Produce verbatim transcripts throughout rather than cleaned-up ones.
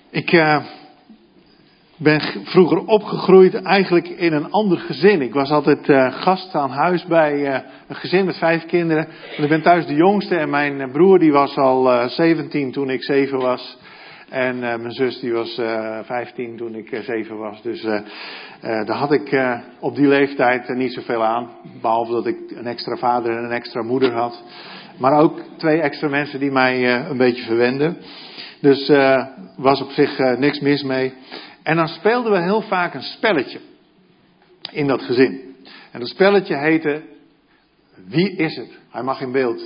Ik uh, ben g- vroeger opgegroeid eigenlijk in een ander gezin. Ik was altijd uh, gast aan huis bij uh, een gezin met vijf kinderen. En ik ben thuis de jongste en mijn broer die was al uh, zeventien toen ik zeven was. En uh, mijn zus die was uh, vijftien toen ik uh, zeven was. Dus uh, uh, daar had ik uh, op die leeftijd uh, niet zoveel aan. Behalve dat ik een extra vader en een extra moeder had. Maar ook twee extra mensen die mij uh, een beetje verwenden. Dus uh, was op zich uh, niks mis mee. En dan speelden we heel vaak een spelletje in dat gezin. En dat spelletje heette Wie is het? Hij mag in beeld.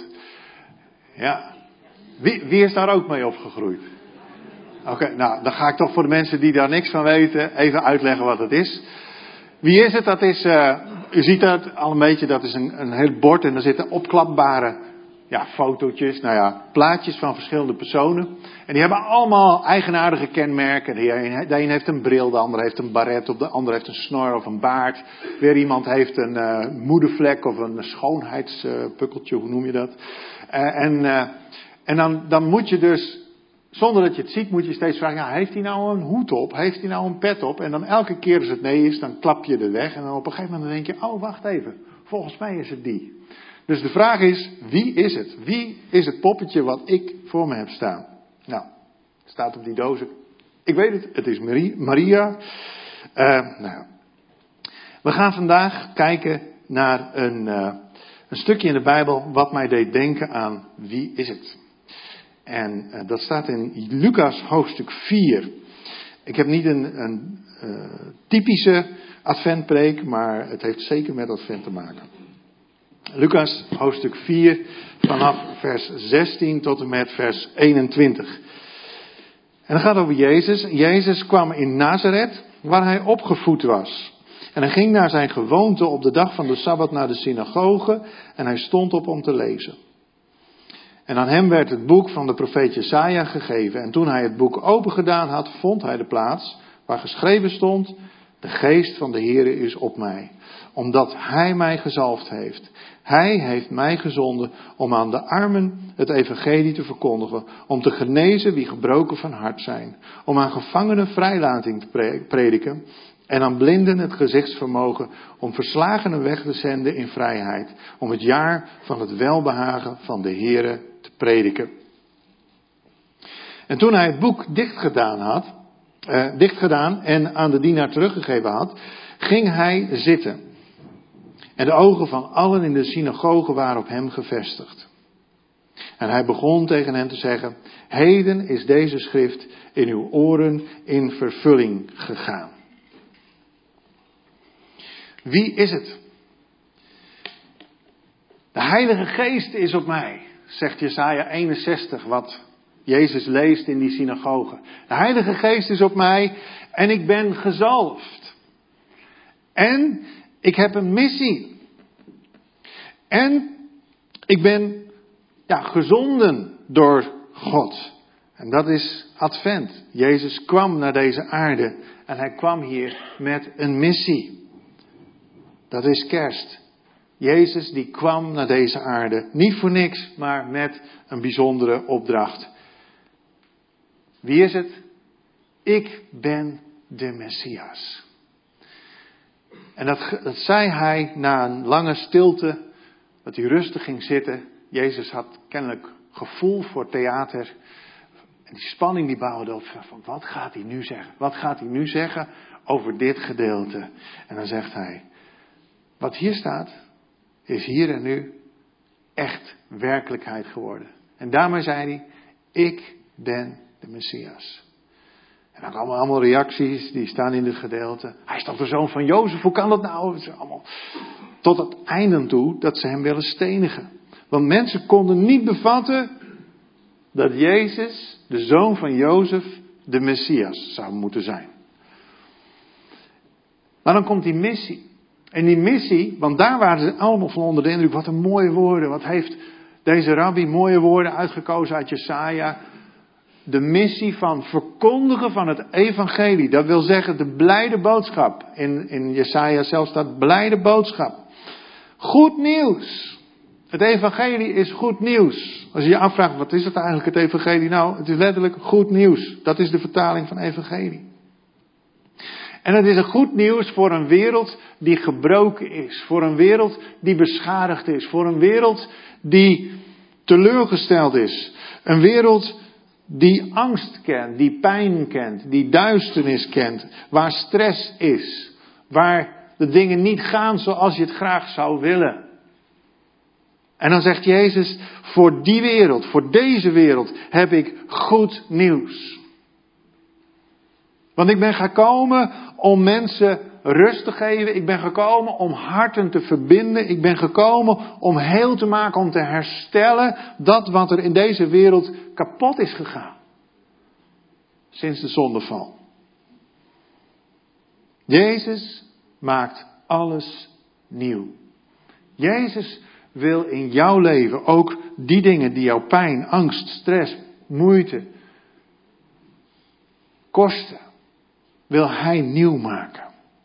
Ja. Wie, wie is daar ook mee opgegroeid? Oké, okay, nou dan ga ik toch voor de mensen die daar niks van weten even uitleggen wat het is. Wie is het? Dat is, uh, u ziet dat al een beetje, dat is een, een heel bord en daar zitten opklapbare ja, fotootjes, nou ja, plaatjes van verschillende personen. En die hebben allemaal eigenaardige kenmerken. De een, de een heeft een bril, de ander heeft een baret op, de ander heeft een snor of een baard. Weer iemand heeft een uh, moedervlek of een schoonheidspukkeltje, uh, hoe noem je dat? Uh, en uh, en dan, dan moet je dus, zonder dat je het ziet, moet je steeds vragen, ja, heeft hij nou een hoed op? Heeft hij nou een pet op? En dan elke keer als het nee is, dan klap je er weg. En dan op een gegeven moment denk je, oh wacht even, volgens mij is het die. Dus de vraag is, wie is het? Wie is het poppetje wat ik voor me heb staan? Nou, het staat op die dozen. Ik weet het, het is Marie, Maria. Uh, nou ja. We gaan vandaag kijken naar een, uh, een stukje in de Bijbel wat mij deed denken aan wie is het? En uh, dat staat in Lucas hoofdstuk vier. Ik heb niet een, een uh, typische adventpreek, maar het heeft zeker met advent te maken. Lucas hoofdstuk vier vanaf vers zestien tot en met vers eenentwintig. En dat gaat over Jezus. Jezus kwam in Nazareth waar hij opgevoed was. En hij ging naar zijn gewoonte op de dag van de Sabbat naar de synagoge en hij stond op om te lezen. En aan hem werd het boek van de profeet Jesaja gegeven. En toen hij het boek opengedaan had, vond hij de plaats waar geschreven stond: de geest van de Heere is op mij, omdat hij mij gezalfd heeft. Hij heeft mij gezonden om aan de armen het evangelie te verkondigen, om te genezen wie gebroken van hart zijn, om aan gevangenen vrijlating te prediken en aan blinden het gezichtsvermogen, om verslagenen weg te zenden in vrijheid, om het jaar van het welbehagen van de Heere te prediken. En toen hij het boek dichtgedaan had, eh, dichtgedaan en aan de dienaar teruggegeven had, ging hij zitten. En de ogen van allen in de synagoge waren op hem gevestigd. En hij begon tegen hen te zeggen: heden is deze schrift in uw oren in vervulling gegaan. Wie is het? De Heilige Geest is op mij, zegt Jesaja eenenzestig, wat Jezus leest in die synagoge. De Heilige Geest is op mij en ik ben gezalfd. En ik heb een missie. En ik ben ja, gezonden door God. En dat is Advent. Jezus kwam naar deze aarde en hij kwam hier met een missie. Dat is Kerst. Jezus die kwam naar deze aarde. Niet voor niks, maar met een bijzondere opdracht. Wie is het? Ik ben de Messias. En dat, dat zei hij na een lange stilte, dat hij rustig ging zitten. Jezus had kennelijk gevoel voor theater. En die spanning die bouwde op van wat gaat hij nu zeggen? Wat gaat hij nu zeggen over dit gedeelte? En dan zegt hij, wat hier staat is hier en nu echt werkelijkheid geworden. En daarmee zei hij, ik ben de Messias. En dan komen allemaal reacties, die staan in dit gedeelte. Hij is toch de zoon van Jozef, hoe kan dat nou? Het is allemaal tot het einde toe dat ze hem willen stenigen. Want mensen konden niet bevatten dat Jezus, de zoon van Jozef, de Messias zou moeten zijn. Maar dan komt die missie. En die missie, want daar waren ze allemaal van onder de indruk. Wat een mooie woorden. Wat heeft deze rabbi mooie woorden uitgekozen uit Jesaja. De missie van verkondigen van het evangelie. Dat wil zeggen de blijde boodschap. In, in Jesaja zelf staat blijde boodschap. Goed nieuws. Het evangelie is goed nieuws. Als je je afvraagt, wat is het eigenlijk, het evangelie? Nou, het is letterlijk goed nieuws. Dat is de vertaling van evangelie. En het is een goed nieuws voor een wereld die gebroken is. Voor een wereld die beschadigd is. Voor een wereld die teleurgesteld is. Een wereld die angst kent, die pijn kent, die duisternis kent. Waar stress is. Waar de dingen niet gaan zoals je het graag zou willen. En dan zegt Jezus, voor die wereld, voor deze wereld heb ik goed nieuws. Want ik ben gekomen om mensen rust te geven. Ik ben gekomen om harten te verbinden. Ik ben gekomen om heel te maken, om te herstellen dat wat er in deze wereld kapot is gegaan. Sinds de zondeval. Jezus maakt alles nieuw. Jezus wil in jouw leven ook die dingen die jou pijn, angst, stress, moeite kosten, wil Hij nieuw maken.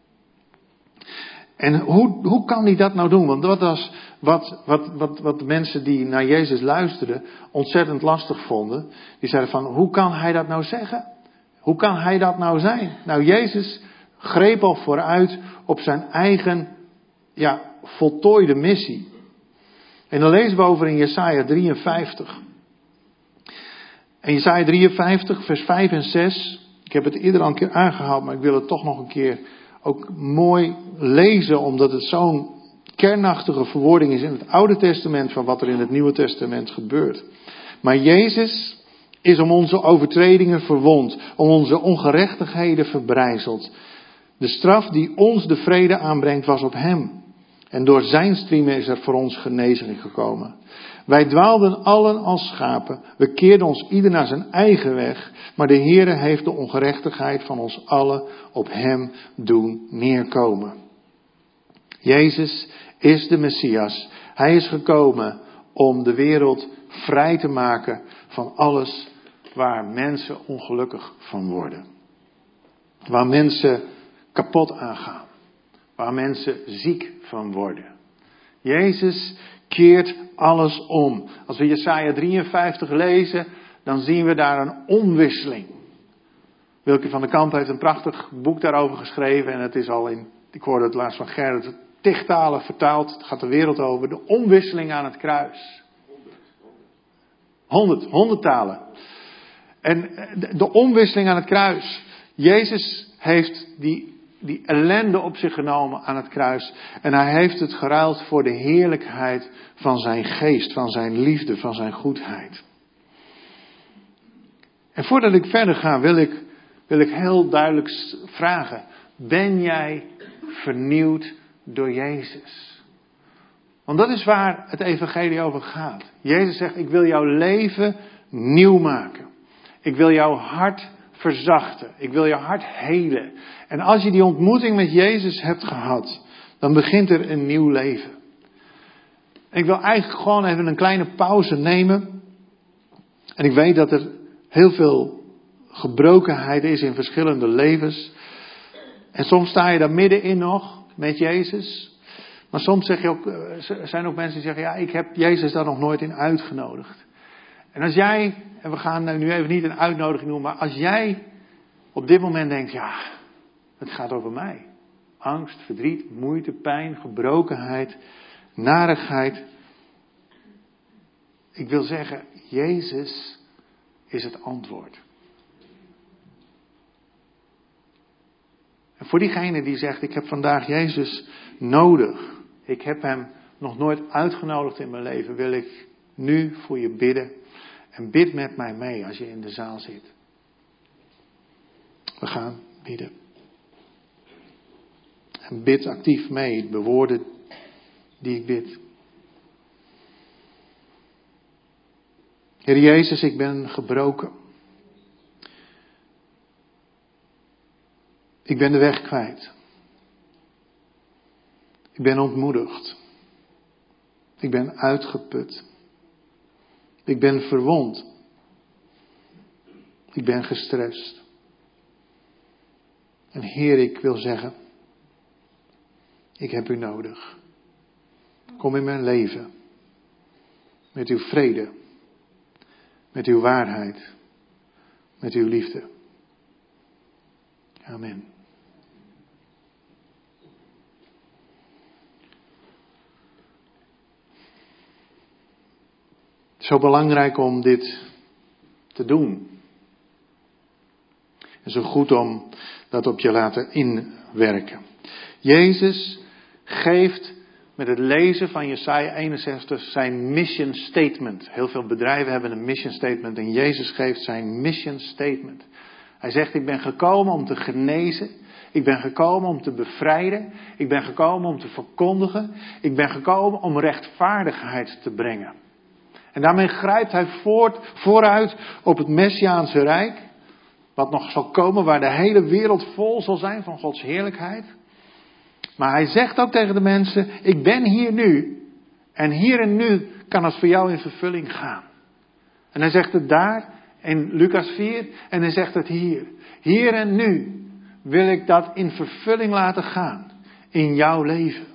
En hoe, hoe kan Hij dat nou doen? Want dat was wat, wat, wat, wat de mensen die naar Jezus luisterden ontzettend lastig vonden. Die zeiden van, hoe kan Hij dat nou zeggen? Hoe kan Hij dat nou zijn? Nou, Jezus greep al vooruit op zijn eigen, ja, voltooide missie. En dan lezen we over in Jesaja drieënvijftig. En Jesaja drieënvijftig, vers vijf en zes. Ik heb het eerder al een keer aangehaald, maar ik wil het toch nog een keer ook mooi lezen, omdat het zo'n kernachtige verwoording is in het Oude Testament van wat er in het Nieuwe Testament gebeurt. Maar Jezus is om onze overtredingen verwond, om onze ongerechtigheden verbrijzeld. De straf die ons de vrede aanbrengt was op hem. En door zijn striemen is er voor ons genezing gekomen. Wij dwaalden allen als schapen. We keerden ons ieder naar zijn eigen weg. Maar de Heere heeft de ongerechtigheid van ons allen op hem doen neerkomen. Jezus is de Messias. Hij is gekomen om de wereld vrij te maken van alles waar mensen ongelukkig van worden. Waar mensen kapot aangaan. Waar mensen ziek van worden. Jezus keert alles om. Als we Jesaja drieënvijftig lezen, dan zien we daar een omwisseling. Wilke van der Kamp heeft een prachtig boek daarover geschreven. En het is al in, ik hoorde het laatst van Gerrit, tig talen vertaald. Het gaat de wereld over. De omwisseling aan het kruis. Honderd, honderd talen. En de omwisseling aan het kruis. Jezus heeft die Die ellende op zich genomen aan het kruis. En hij heeft het geruild voor de heerlijkheid van zijn geest, van zijn liefde, van zijn goedheid. En voordat ik verder ga, wil ik, wil ik heel duidelijk vragen. Ben jij vernieuwd door Jezus? Want dat is waar het evangelie over gaat. Jezus zegt, ik wil jouw leven nieuw maken. Ik wil jouw hart verzachten. Ik wil je hart helen. En als je die ontmoeting met Jezus hebt gehad, dan begint er een nieuw leven. En ik wil eigenlijk gewoon even een kleine pauze nemen. En ik weet dat er heel veel gebrokenheid is in verschillende levens. En soms sta je daar middenin nog met Jezus. Maar soms zeg je ook, er zijn ook mensen die zeggen, ja, ik heb Jezus daar nog nooit in uitgenodigd. En als jij, en we gaan nu even niet een uitnodiging doen, maar als jij op dit moment denkt, ja, het gaat over mij. Angst, verdriet, moeite, pijn, gebrokenheid, narigheid. Ik wil zeggen, Jezus is het antwoord. En voor diegene die zegt, ik heb vandaag Jezus nodig. Ik heb hem nog nooit uitgenodigd in mijn leven. Wil ik nu voor je bidden. En bid met mij mee als je in de zaal zit. We gaan bidden. En bid actief mee de woorden die ik bid. Heer Jezus, ik ben gebroken. Ik ben de weg kwijt. Ik ben ontmoedigd. Ik ben uitgeput. Ik ben verwond. Ik ben gestrest. En Heer, ik wil zeggen, ik heb u nodig. Kom in mijn leven. met uw vrede, met uw waarheid, met uw liefde. Amen. Zo belangrijk om dit te doen. En zo goed om dat op je laten inwerken. Jezus geeft met het lezen van Jesaja eenenzestig zijn mission statement. Heel veel bedrijven hebben een mission statement en Jezus geeft zijn mission statement. Hij zegt, ik ben gekomen om te genezen. Ik ben gekomen om te bevrijden. Ik ben gekomen om te verkondigen. Ik ben gekomen om rechtvaardigheid te brengen. En daarmee grijpt hij voort, vooruit op het Messiaanse Rijk. Wat nog zal komen, waar de hele wereld vol zal zijn van Gods heerlijkheid. Maar hij zegt ook tegen de mensen, ik ben hier nu. En hier en nu kan het voor jou in vervulling gaan. En hij zegt het daar in Lucas vier. En hij zegt het hier. Hier en nu wil ik dat in vervulling laten gaan. In jouw leven.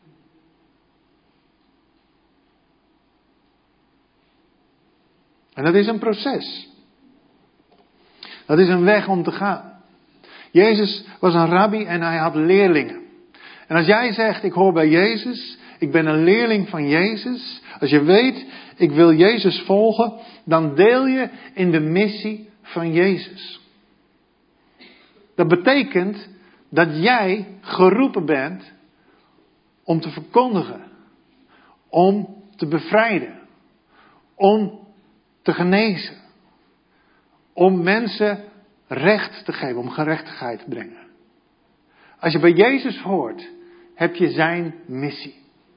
En dat is een proces. Dat is een weg om te gaan. Jezus was een rabbi en hij had leerlingen. En als jij zegt, ik hoor bij Jezus, ik ben een leerling van Jezus. Als je weet, ik wil Jezus volgen, dan deel je in de missie van Jezus. Dat betekent dat jij geroepen bent om te verkondigen. Om te bevrijden. Om te genezen. Om mensen recht te geven, om gerechtigheid te brengen. Als je bij Jezus hoort, heb je zijn missie.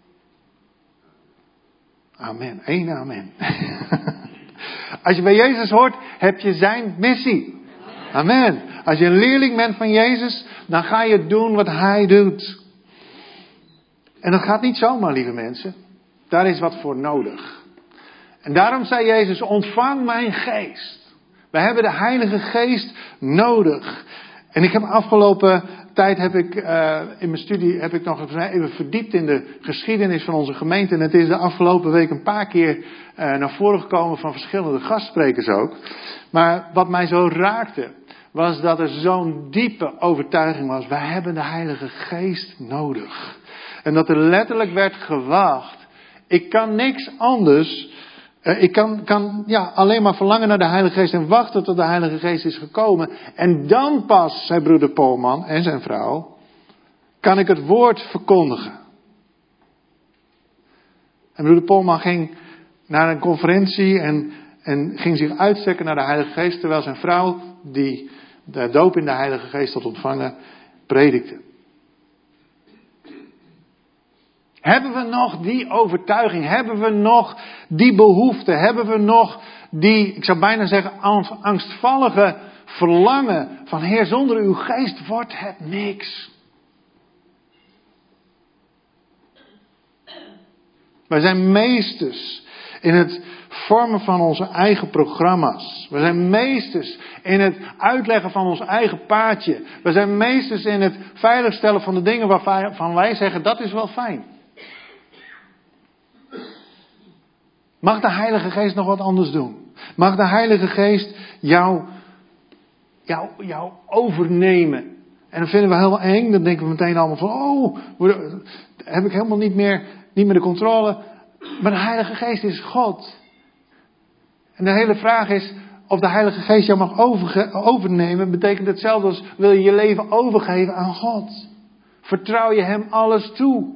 Amen. Eén amen. Als je bij Jezus hoort, heb je zijn missie. Amen. Als je een leerling bent van Jezus, dan ga je doen wat hij doet. En dat gaat niet zomaar, lieve mensen. Daar is wat voor nodig. En daarom zei Jezus, ontvang mijn geest. We hebben de Heilige Geest nodig. En ik heb afgelopen tijd heb ik uh, in mijn studie heb ik nog even verdiept in de geschiedenis van onze gemeente. En het is de afgelopen week een paar keer uh, naar voren gekomen van verschillende gastsprekers ook. Maar wat mij zo raakte, was dat er zo'n diepe overtuiging was. Wij hebben de Heilige Geest nodig. En dat er letterlijk werd gewacht. Ik kan niks anders. Uh, ik kan, kan ja, alleen maar verlangen naar de Heilige Geest en wachten tot de Heilige Geest is gekomen. En dan pas, zei broeder Polman en zijn vrouw, kan ik het woord verkondigen. En broeder Polman ging naar een conferentie en, en ging zich uitstrekken naar de Heilige Geest, terwijl zijn vrouw, die de doop in de Heilige Geest had ontvangen, predikte. Hebben we nog die overtuiging? Hebben we nog die behoefte? Hebben we nog die, ik zou bijna zeggen, angstvallige verlangen van Heer, zonder uw geest wordt het niks. Wij zijn meesters in het vormen van onze eigen programma's. We zijn meesters in het uitleggen van ons eigen paadje. We zijn meesters in het veiligstellen van de dingen waarvan wij zeggen, dat is wel fijn. Mag de Heilige Geest nog wat anders doen? Mag de Heilige Geest jou, jou, jou overnemen? En dan vinden we heel eng. Dan denken we meteen allemaal van, oh, heb ik helemaal niet meer, niet meer de controle. Maar de Heilige Geest is God. En de hele vraag is, of de Heilige Geest jou mag overge- overnemen, betekent hetzelfde als, wil je je leven overgeven aan God? Vertrouw je Hem alles toe?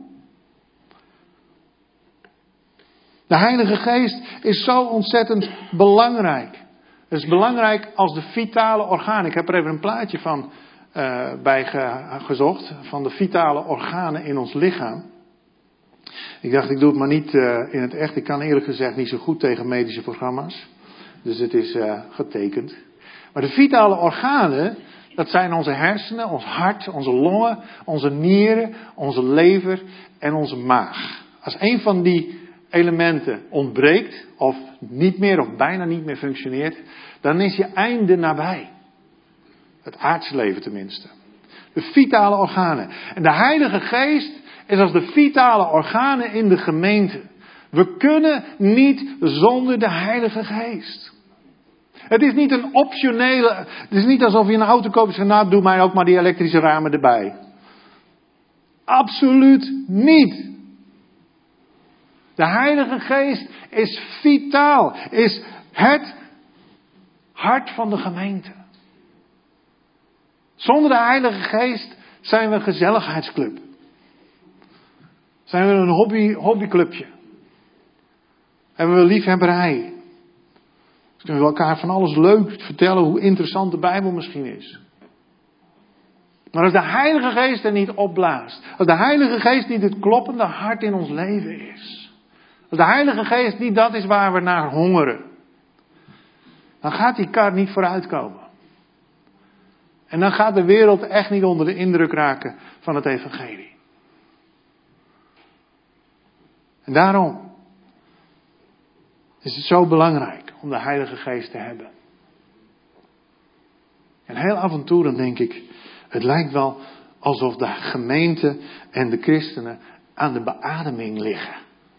De Heilige Geest is zo ontzettend belangrijk. Het is belangrijk als de vitale organen. Ik heb er even een plaatje van uh, bij ge- gezocht. Van de vitale organen in ons lichaam. Ik dacht, ik doe het maar niet uh, in het echt. Ik kan eerlijk gezegd niet zo goed tegen medische programma's. Dus het is uh, getekend. Maar de vitale organen, dat zijn onze hersenen, ons hart, onze longen, onze nieren, onze lever en onze maag. Als een van die elementen ontbreekt, of niet meer of bijna niet meer functioneert, dan is je einde nabij. Het aardse leven tenminste. De vitale organen. En de Heilige Geest is als de vitale organen in de gemeente. We kunnen niet zonder de Heilige Geest. Het is niet een optionele, het is niet alsof je een auto koopt en zegt, nou doe mij ook maar die elektrische ramen erbij. Absoluut niet. De Heilige Geest is vitaal, is het hart van de gemeente. Zonder de Heilige Geest zijn we een gezelligheidsclub. Zijn we een hobby, hobbyclubje. Hebben we liefhebberij. Dus kunnen we elkaar van alles leuk vertellen hoe interessant de Bijbel misschien is. Maar als de Heilige Geest er niet opblaast. Als de Heilige Geest niet het kloppende hart in ons leven is. Als de Heilige Geest niet dat is waar we naar hongeren. Dan gaat die kar niet vooruitkomen. En dan gaat de wereld echt niet onder de indruk raken van het evangelie. En daarom is het zo belangrijk om de Heilige Geest te hebben. En heel af en toe dan denk ik, het lijkt wel alsof de gemeente en de christenen aan de beademing liggen.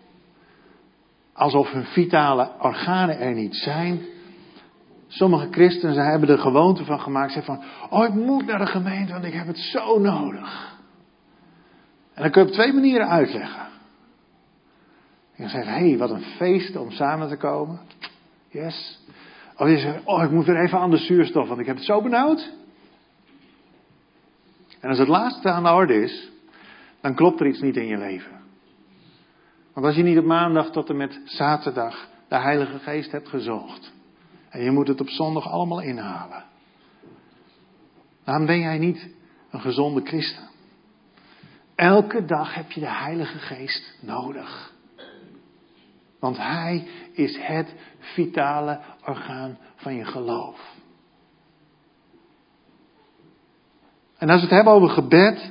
Alsof hun vitale organen er niet zijn. Sommige christenen ze hebben er gewoonte van gemaakt. Ze zeggen van, oh ik moet naar de gemeente want ik heb het zo nodig. En dan kun je op twee manieren uitleggen. Je kan zeggen, hé, hey, wat een feest om samen te komen. Yes. Of je zegt, oh ik moet weer even aan de zuurstof want ik heb het zo benauwd. En als het laatste aan de orde is, dan klopt er iets niet in je leven. Want als je niet op maandag tot en met zaterdag de Heilige Geest hebt gezocht. En je moet het op zondag allemaal inhalen. Dan ben jij niet een gezonde christen. Elke dag heb je de Heilige Geest nodig. Want Hij is het vitale orgaan van je geloof. En als we het hebben over gebed.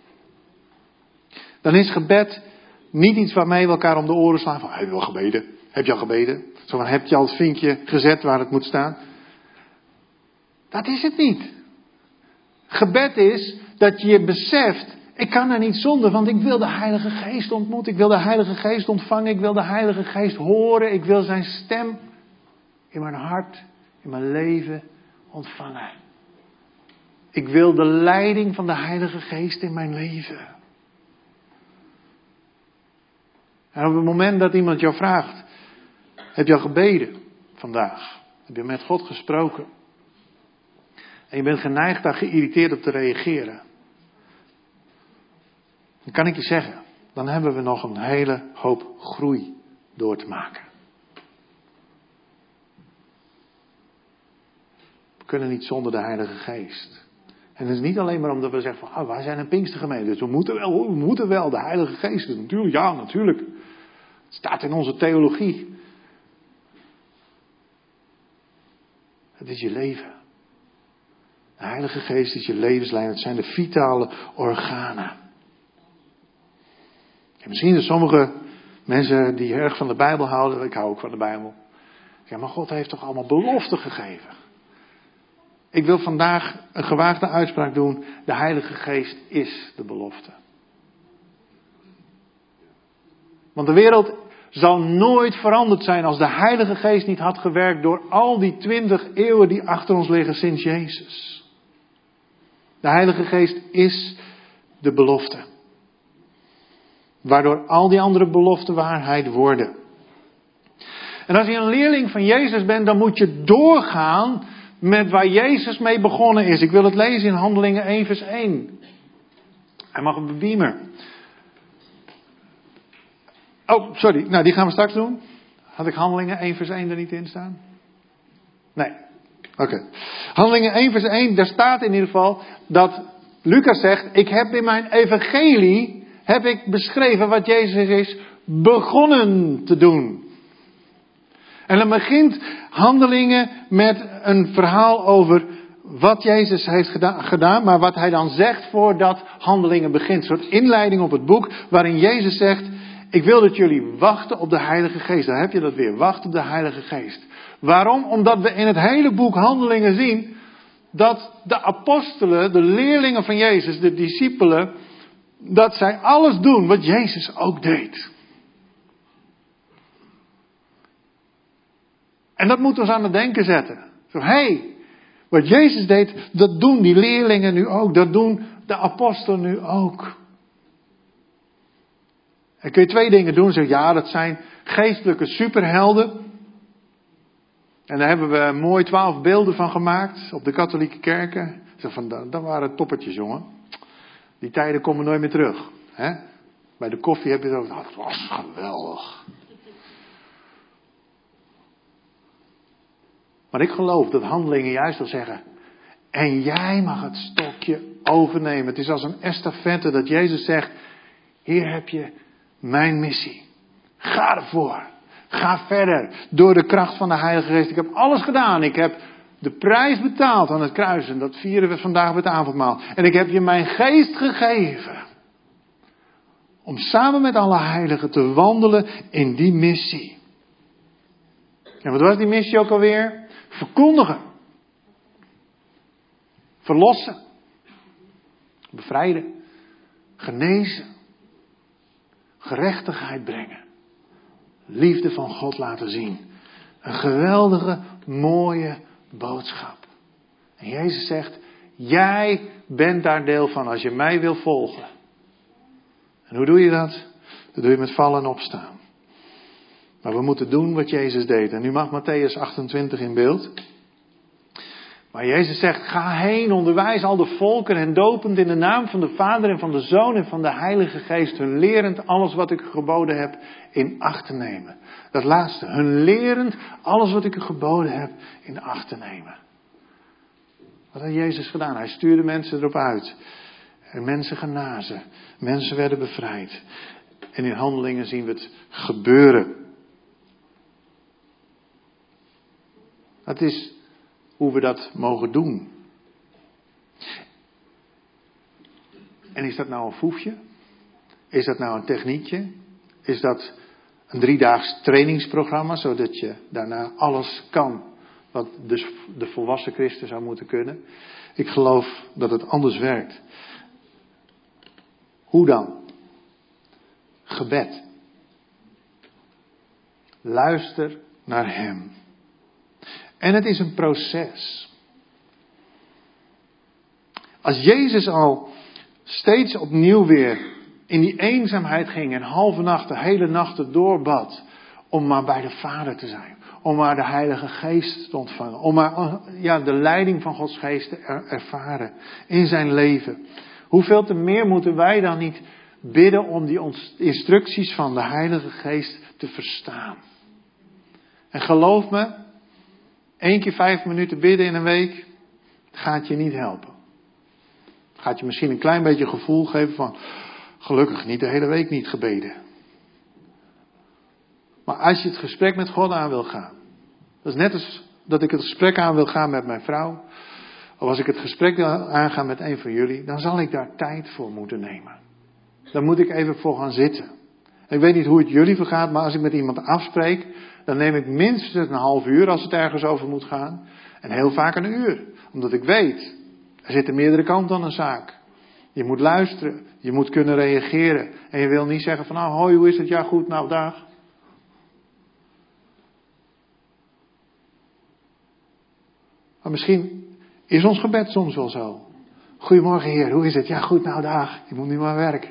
Dan is gebed niet iets waarmee we elkaar om de oren slaan. Van, heb je al gebeden? Heb je al gebeden? Zo van, heb je al het vinkje gezet waar het moet staan? Dat is het niet. Gebed is dat je beseft. Ik kan er niet zonder, want ik wil de Heilige Geest ontmoeten. Ik wil de Heilige Geest ontvangen. Ik wil de Heilige Geest horen. Ik wil zijn stem in mijn hart, in mijn leven ontvangen. Ik wil de leiding van de Heilige Geest in mijn leven. En op het moment dat iemand jou vraagt, heb je al gebeden vandaag? Heb je met God gesproken? En je bent geneigd daar geïrriteerd op te reageren. Dan kan ik je zeggen, dan hebben we nog een hele hoop groei door te maken. We kunnen niet zonder de Heilige Geest. En het is niet alleen maar omdat we zeggen van, oh, wij zijn een Pinkstergemeente, dus we moeten wel, we moeten wel de Heilige Geest. Dus natuurlijk, ja, natuurlijk. Het staat in onze theologie. Het is je leven. De Heilige Geest is je levenslijn. Het zijn de vitale organen. En misschien zijn sommige mensen die erg van de Bijbel houden. Ik hou ook van de Bijbel. Ja, maar God heeft toch allemaal beloften gegeven. Ik wil vandaag een gewaagde uitspraak doen. De Heilige Geest is de belofte. Want de wereld zal nooit veranderd zijn als de Heilige Geest niet had gewerkt door al die twintig eeuwen die achter ons liggen sinds Jezus. De Heilige Geest is de belofte. Waardoor al die andere beloften waarheid worden. En als je een leerling van Jezus bent, dan moet je doorgaan met waar Jezus mee begonnen is. Ik wil het lezen in Handelingen één vers één. Hij mag op de beamer. Oh, sorry. Nou, die gaan we straks doen. Had ik Handelingen één vers één er niet in staan? Nee. Oké. Okay. Handelingen één vers één, daar staat in ieder geval dat Lucas zegt, ik heb in mijn evangelie, heb ik beschreven wat Jezus is begonnen te doen. En dan begint Handelingen met een verhaal over wat Jezus heeft gedaan, maar wat hij dan zegt voordat Handelingen begint. Een soort inleiding op het boek waarin Jezus zegt, ik wil dat jullie wachten op de Heilige Geest. Daar heb je dat weer, wacht op de Heilige Geest. Waarom? Omdat we in het hele boek Handelingen zien dat de apostelen, de leerlingen van Jezus, de discipelen, dat zij alles doen wat Jezus ook deed. En dat moet ons aan het denken zetten. Zo, hé, hey, wat Jezus deed, dat doen die leerlingen nu ook. Dat doen de apostelen nu ook. En kun je twee dingen doen. Zeg, ja, dat zijn geestelijke superhelden. En daar hebben we mooi twaalf beelden van gemaakt op de katholieke kerken. Zeg, van, dat waren toppertjes, jongen. Die tijden komen nooit meer terug. Hè? Bij de koffie heb je het over, dat was geweldig. Maar ik geloof dat Handelingen juist wil zeggen, en jij mag het stokje overnemen. Het is als een estafette dat Jezus zegt, hier heb je mijn missie. Ga ervoor. Ga verder. Door de kracht van de Heilige Geest. Ik heb alles gedaan. Ik heb de prijs betaald aan het kruis. En dat vieren we vandaag met het avondmaal. En ik heb je mijn geest gegeven. Om samen met alle heiligen te wandelen in die missie. En wat was die missie ook alweer? Verkondigen. Verlossen. Bevrijden. Genezen. Gerechtigheid brengen. Liefde van God laten zien. Een geweldige, mooie boodschap. En Jezus zegt, jij bent daar deel van als je mij wil volgen. En hoe doe je dat? Dat doe je met vallen en opstaan. Maar we moeten doen wat Jezus deed. En nu mag Mattheüs achtentwintig in beeld. Maar Jezus zegt, ga heen, onderwijs al de volken en dopend in de naam van de Vader en van de Zoon en van de Heilige Geest. Hun lerend alles wat ik u geboden heb in acht te nemen. Dat laatste, hun lerend alles wat ik u geboden heb in acht te nemen. Wat had Jezus gedaan? Hij stuurde mensen erop uit. En mensen genazen. Mensen werden bevrijd. En in Handelingen zien we het gebeuren. Dat is hoe we dat mogen doen. En is dat nou een foefje? Is dat nou een techniekje? Is dat een driedaags trainingsprogramma, zodat je daarna alles kan wat dus de volwassen christen zou moeten kunnen? Ik geloof dat het anders werkt. Hoe dan? Gebed. Luister naar hem. En het is een proces. Als Jezus al steeds opnieuw weer in die eenzaamheid ging en halve nachten, hele nachten doorbad, om maar bij de Vader te zijn, om maar de Heilige Geest te ontvangen, om maar ja, de leiding van Gods Geest te er, ervaren in zijn leven. Hoeveel te meer moeten wij dan niet bidden om die instructies van de Heilige Geest te verstaan. En geloof me, één keer vijf minuten bidden in een week gaat je niet helpen. Het gaat je misschien een klein beetje gevoel geven van, gelukkig niet de hele week niet gebeden. Maar als je het gesprek met God aan wil gaan, dat is net als dat ik het gesprek aan wil gaan met mijn vrouw, of als ik het gesprek aanga met een van jullie, dan zal ik daar tijd voor moeten nemen. Dan moet ik even voor gaan zitten. Ik weet niet hoe het jullie vergaat, maar als ik met iemand afspreek, dan neem ik minstens een half uur als het ergens over moet gaan. En heel vaak een uur. Omdat ik weet, er zitten meerdere kanten aan een zaak. Je moet luisteren, je moet kunnen reageren. En je wil niet zeggen van, nou hoi, hoe is het? Ja goed, nou dag. Maar misschien is ons gebed soms wel zo. Goedemorgen Heer, hoe is het? Ja goed, nou dag, ik moet nu maar werken.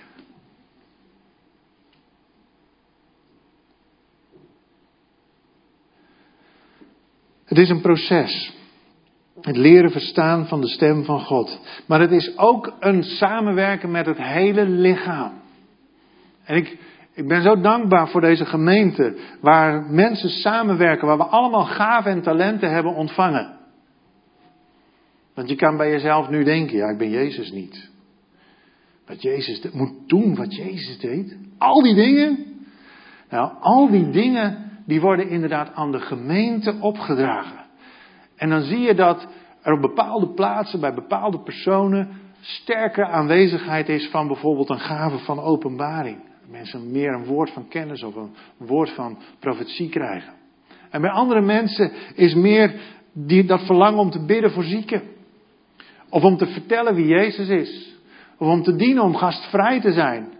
Het is een proces. Het leren verstaan van de stem van God. Maar het is ook een samenwerken met het hele lichaam. En ik, ik ben zo dankbaar voor deze gemeente. Waar mensen samenwerken. Waar we allemaal gaven en talenten hebben ontvangen. Want je kan bij jezelf nu denken. Ja, ik ben Jezus niet. Wat Jezus de, moet doen wat Jezus deed. Al die dingen. Nou, al die dingen. Die worden inderdaad aan de gemeente opgedragen. En dan zie je dat er op bepaalde plaatsen, bij bepaalde personen, sterkere aanwezigheid is van bijvoorbeeld een gave van openbaring. Mensen meer een woord van kennis of een woord van profetie krijgen. En bij andere mensen is meer die, dat verlangen om te bidden voor zieken. Of om te vertellen wie Jezus is. Of om te dienen, om gastvrij te zijn.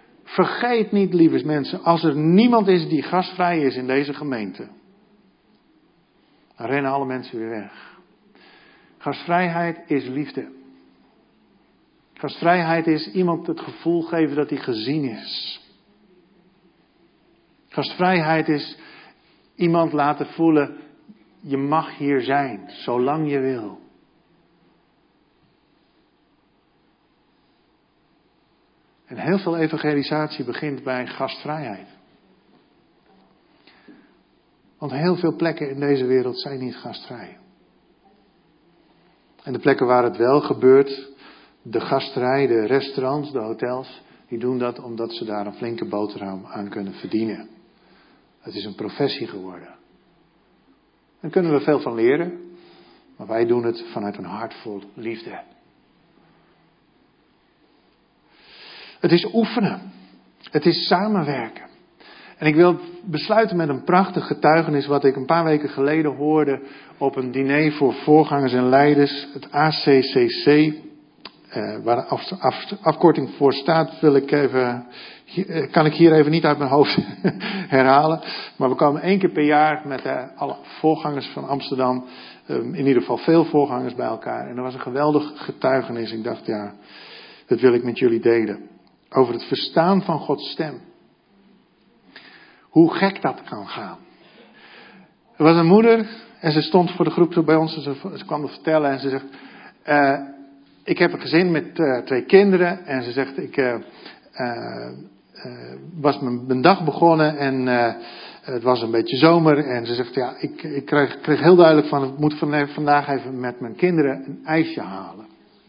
Vergeet niet, lieve mensen, als er niemand is die gastvrij is in deze gemeente. dan rennen alle mensen weer weg. Gastvrijheid is liefde. Gastvrijheid is iemand het gevoel geven dat hij gezien is. Gastvrijheid is iemand laten voelen, je mag hier zijn, zolang je wil. En heel veel evangelisatie begint bij gastvrijheid. Want heel veel plekken in deze wereld zijn niet gastvrij. En de plekken waar het wel gebeurt, de gasterij, de restaurants, de hotels, die doen dat omdat ze daar een flinke boterham aan kunnen verdienen. Het is een professie geworden. Daar kunnen we veel van leren, maar wij doen het vanuit een hart vol liefde. Het is oefenen. Het is samenwerken. En ik wil besluiten met een prachtig getuigenis wat ik een paar weken geleden hoorde op een diner voor voorgangers en leiders, het A C C C. Uh, waar de af, af, afkorting voor staat, wil ik even, kan ik hier even niet uit mijn hoofd herhalen. Maar we komen één keer per jaar met uh, alle voorgangers van Amsterdam, um, in ieder geval veel voorgangers bij elkaar. En er was een geweldig getuigenis. Ik dacht, ja, dat wil ik met jullie delen. Over het verstaan van Gods stem. Hoe gek dat kan gaan. Er was een moeder en ze stond voor de groep bij ons en ze, ze kwam me vertellen en ze zegt, uh, ik heb een gezin met uh, twee kinderen en ze zegt, ik uh, uh, uh, was mijn, mijn dag begonnen en uh, het was een beetje zomer en ze zegt, ja, ik, ik kreeg, kreeg heel duidelijk van, ik moet van, vandaag even met mijn kinderen een ijsje halen.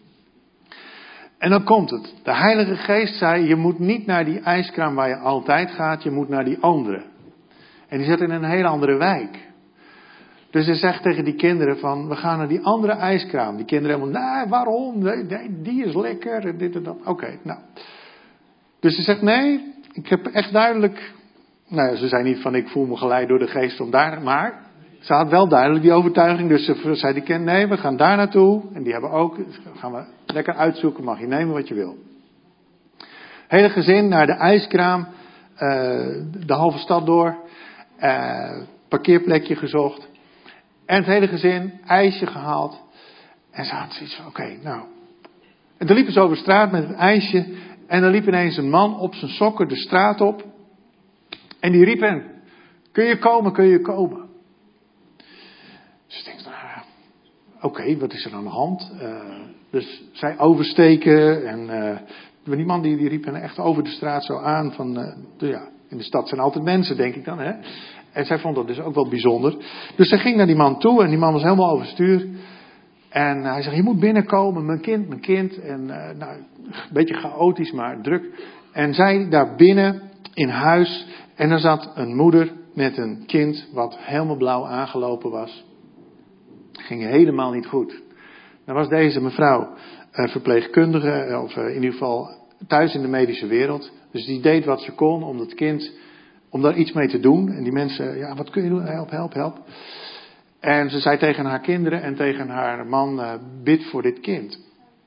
En dan komt het. De Heilige Geest zei, je moet niet naar die ijskraam waar je altijd gaat, je moet naar die andere. En die zit in een hele andere wijk. Dus ze zegt tegen die kinderen van, we gaan naar die andere ijskraam. Die kinderen helemaal, nee, waarom? Nee, nee, die is lekker. En dit en dat. Oké, okay, nou. Dus ze zegt, nee, ik heb echt duidelijk, nou ze zei niet van, ik voel me geleid door de Geest om daar, maar ze had wel duidelijk die overtuiging. Dus ze zei die kind, nee, we gaan daar naartoe. En die hebben ook, gaan we lekker uitzoeken, mag je nemen wat je wil. Hele gezin naar de ijskraam, uh, de halve stad door, uh, parkeerplekje gezocht. En het hele gezin, ijsje gehaald. En ze had zoiets van, oké, okay, nou. En toen liepen ze over straat met het ijsje. En dan liep ineens een man op zijn sokken de straat op. En die riep hen, kun je komen, kun je komen. Dus ik denk, nou, oké, okay, wat is er aan de hand? Uh, dus zij oversteken. En uh, die man die, die riep hen echt over de straat zo aan. Van, uh, dus ja, in de stad zijn altijd mensen, denk ik dan, hè. En zij vond dat dus ook wel bijzonder. Dus zij ging naar die man toe en die man was helemaal overstuur. En hij zegt, je moet binnenkomen, mijn kind, mijn kind. En uh, nou, een beetje chaotisch, maar druk. En zij daar binnen in huis. En er zat een moeder met een kind wat helemaal blauw aangelopen was. Ging helemaal niet goed. Dan was deze mevrouw uh, verpleegkundige, of uh, in ieder geval thuis in de medische wereld. Dus die deed wat ze kon om dat kind, om daar iets mee te doen. En die mensen, ja, wat kun je doen? Help, help, help. En ze zei tegen haar kinderen en tegen haar man, uh, bid voor dit kind.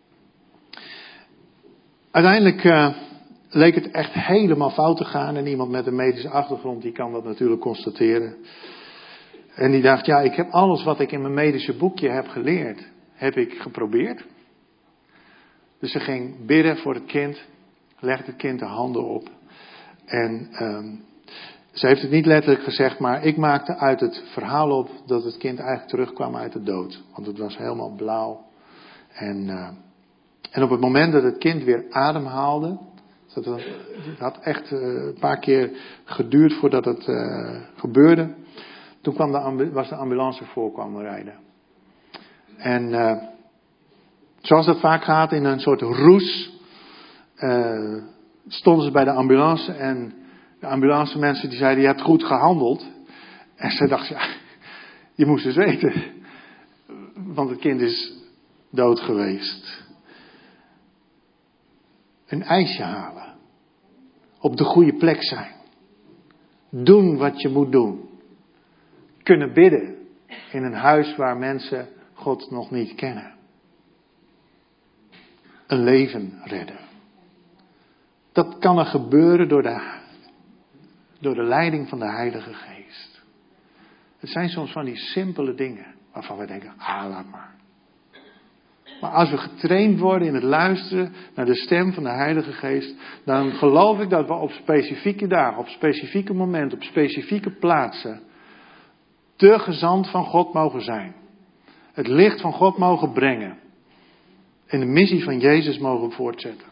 Uiteindelijk uh, leek het echt helemaal fout te gaan. En iemand met een medische achtergrond, die kan dat natuurlijk constateren. En die dacht, ja, ik heb alles wat ik in mijn medische boekje heb geleerd, heb ik geprobeerd. Dus ze ging bidden voor het kind, legde het kind de handen op. En um, ze heeft het niet letterlijk gezegd, maar ik maakte uit het verhaal op dat het kind eigenlijk terugkwam uit de dood. Want het was helemaal blauw. En, uh, en op het moment dat het kind weer ademhaalde, dat het, het had echt uh, een paar keer geduurd voordat het uh, gebeurde. Toen kwam de ambu- was de ambulance voor kwam rijden. En uh, zoals dat vaak gaat in een soort roes, uh, stonden ze bij de ambulance en de ambulance mensen die zeiden, je hebt goed gehandeld. En zij dacht, ja, je moest eens weten. Want het kind is dood geweest. Een ijsje halen. Op de goede plek zijn. Doen wat je moet doen. Kunnen bidden in een huis waar mensen God nog niet kennen. Een leven redden. Dat kan er gebeuren door de, door de leiding van de Heilige Geest. Het zijn soms van die simpele dingen waarvan we denken, ah, laat maar. Maar als we getraind worden in het luisteren naar de stem van de Heilige Geest, dan geloof ik dat we op specifieke dagen, op specifieke momenten, op specifieke plaatsen, de gezant van God mogen zijn. Het licht van God mogen brengen. En de missie van Jezus mogen voortzetten.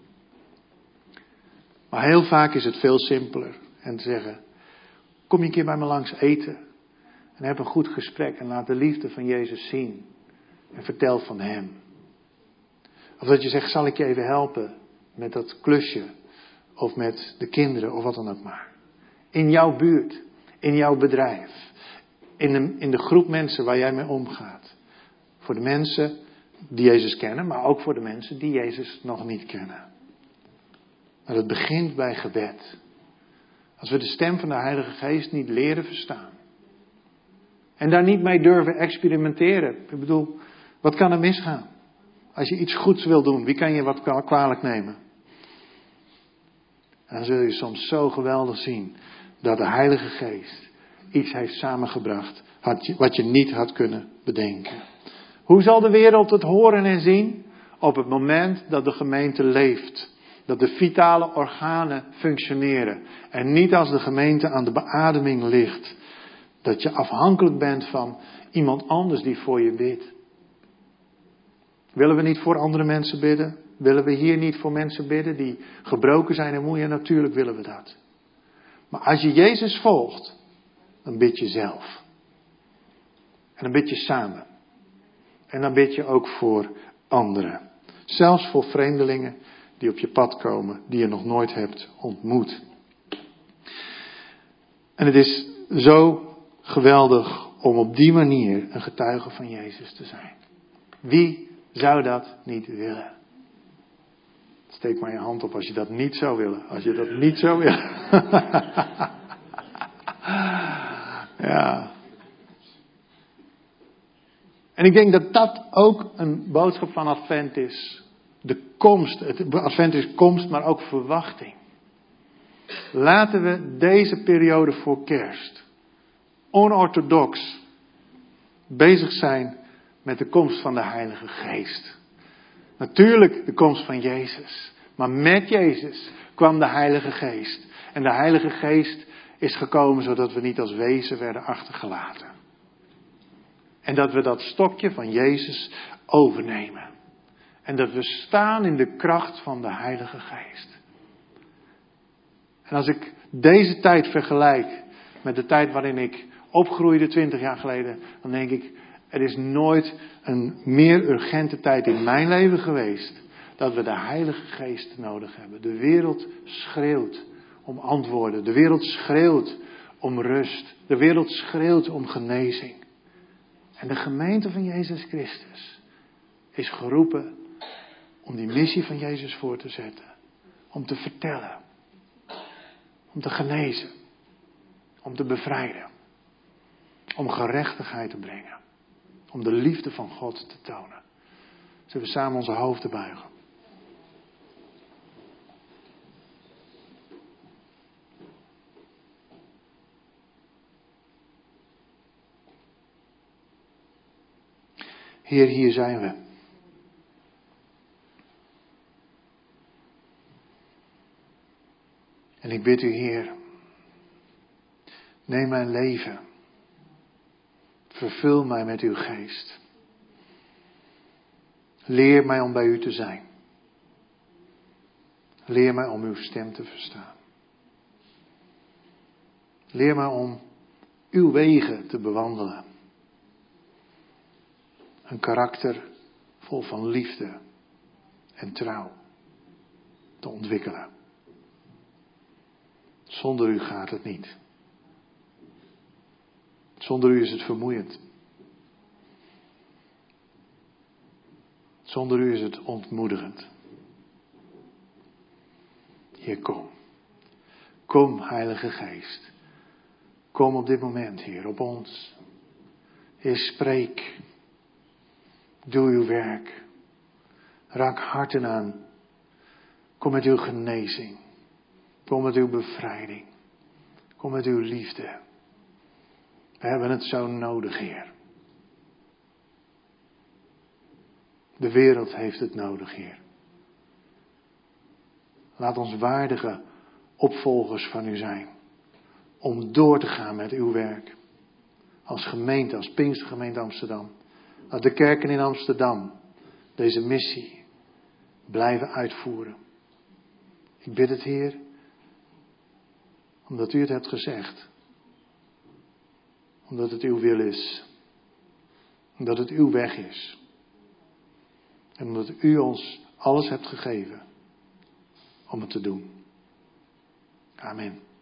Maar heel vaak is het veel simpeler. En te zeggen, kom je een keer bij me langs eten. En heb een goed gesprek en laat de liefde van Jezus zien. En vertel van Hem. Of dat je zegt, zal ik je even helpen met dat klusje. Of met de kinderen of wat dan ook maar. In jouw buurt. In jouw bedrijf. In de, in de groep mensen waar jij mee omgaat. Voor de mensen die Jezus kennen. Maar ook voor de mensen die Jezus nog niet kennen. Maar het begint bij gebed. Als we de stem van de Heilige Geest niet leren verstaan. En daar niet mee durven experimenteren. Ik bedoel, wat kan er misgaan? Als je iets goeds wil doen, wie kan je wat kwalijk nemen? En dan zul je soms zo geweldig zien dat de Heilige Geest iets heeft samengebracht wat je niet had kunnen bedenken. Hoe zal de wereld het horen en zien? Op het moment dat de gemeente leeft. Dat de vitale organen functioneren. En niet als de gemeente aan de beademing ligt. Dat je afhankelijk bent van iemand anders die voor je bidt. Willen we niet voor andere mensen bidden? Willen we hier niet voor mensen bidden die gebroken zijn en moe? Ja, natuurlijk willen we dat. Maar als je Jezus volgt, dan bid je zelf. En dan bid je samen. En dan bid je ook voor anderen. Zelfs voor vreemdelingen die op je pad komen, die je nog nooit hebt ontmoet. En het is zo geweldig om op die manier een getuige van Jezus te zijn. Wie zou dat niet willen? Steek maar je hand op als je dat niet zou willen. Als je dat niet zou willen. Ja. En ik denk dat dat ook een boodschap van Advent is. De komst. Het Advent is komst, maar ook verwachting. Laten we deze periode voor kerst onorthodox bezig zijn met de komst van de Heilige Geest. Natuurlijk de komst van Jezus. Maar met Jezus kwam de Heilige Geest. En de Heilige Geest is gekomen zodat we niet als wezen werden achtergelaten. En dat we dat stokje van Jezus overnemen. En dat we staan in de kracht van de Heilige Geest. En als ik deze tijd vergelijk met de tijd waarin ik opgroeide twintig jaar geleden, dan denk ik, er is nooit een meer urgente tijd in mijn leven geweest dat we de Heilige Geest nodig hebben. De wereld schreeuwt om antwoorden. De wereld schreeuwt om rust. De wereld schreeuwt om genezing. En de gemeente van Jezus Christus is geroepen om die missie van Jezus voor te zetten. Om te vertellen. Om te genezen. Om te bevrijden. Om gerechtigheid te brengen. Om de liefde van God te tonen. Zullen we samen onze hoofden buigen? Heer, hier zijn we. En ik bid u, Heer, neem mijn leven. Vervul mij met uw geest. Leer mij om bij u te zijn. Leer mij om uw stem te verstaan. Leer mij om uw wegen te bewandelen. Een karakter vol van liefde en trouw te ontwikkelen. Zonder u gaat het niet. Zonder u is het vermoeiend. Zonder u is het ontmoedigend. Heer, kom. Kom, Heilige Geest. Kom op dit moment, Heer, op ons. Heer, spreek. Doe uw werk. Raak harten aan. Kom met uw genezing. Kom met uw bevrijding. Kom met uw liefde. We hebben het zo nodig, Heer. De wereld heeft het nodig, Heer. Laat ons waardige opvolgers van u zijn. Om door te gaan met uw werk. Als gemeente, als Pinkstergemeente Amsterdam. Laat de kerken in Amsterdam deze missie blijven uitvoeren. Ik bid het, Heer, omdat u het hebt gezegd. Omdat het uw wil is. Omdat het uw weg is. En omdat u ons alles hebt gegeven om het te doen. Amen.